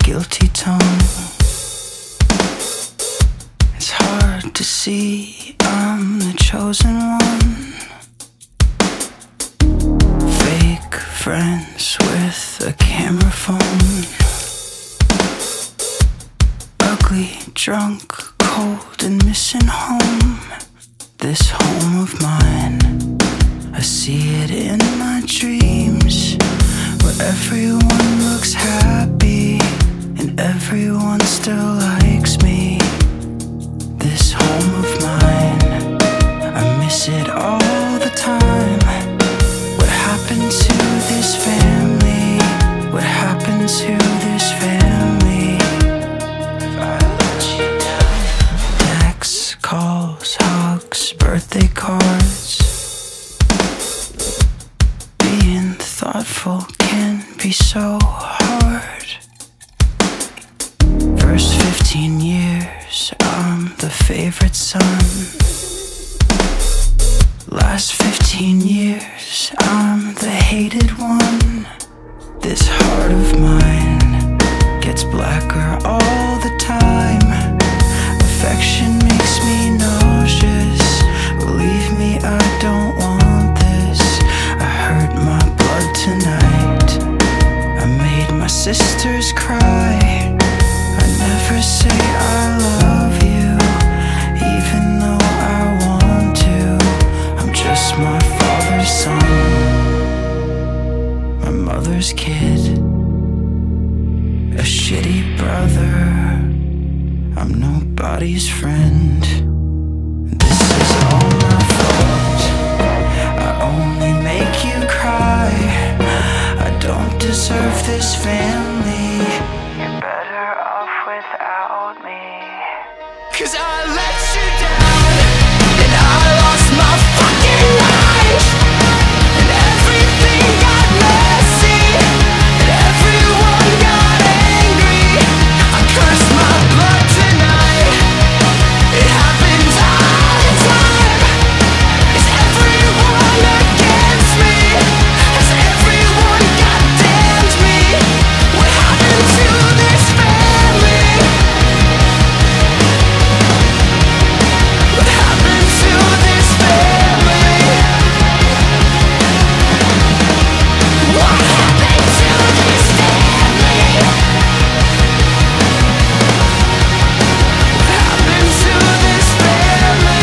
guilty tongue. It's hard to see I'm the chosen one. Fake friends with a camera phone. Ugly, drunk, cold, and missing home. This home of mine, I see it in my dreams, where everyone looks happy and everyone still likes me. This home of mine, I miss it all the time. What happened to this family? What happened to this family? Texts, calls, hugs, birthday cards. Being thoughtful can be so hard. First 15 years, I'm the favorite son. Last 15 years, I'm the hated one. This heart of mine gets blacker all the time. Affection makes me nauseous. Believe me, I don't want this. I hurt my blood tonight. I made my sisters cry. I never say I love you, even though I want to. I'm just my father's son, my mother's kid, a shitty brother. I'm nobody's friend. This is all my fault. I only make you cry. I don't deserve this family. You're better off without me. 'Cause I let you down, and I lost my fucking mind, and everything got messy, and everyone got angry. I cursed my blood tonight. It happens all the time. Is everyone against me? Has everyone goddamned me? What happened to this family? What happened to this family? What happened to this family? What happened to this family?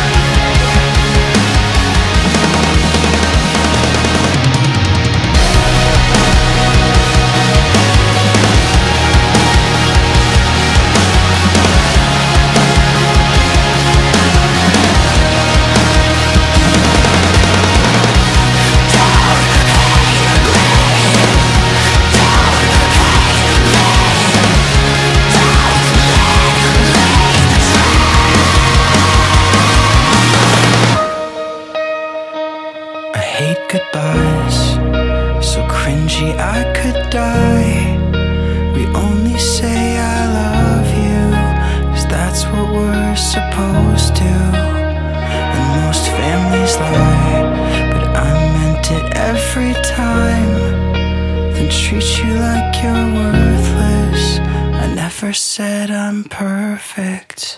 I hate goodbyes, so cringy I could die. We only say I love you, 'cause that's what we're supposed to. And most families lie, but I meant it every time. Then treat you like you're worthless. I never said I'm perfect.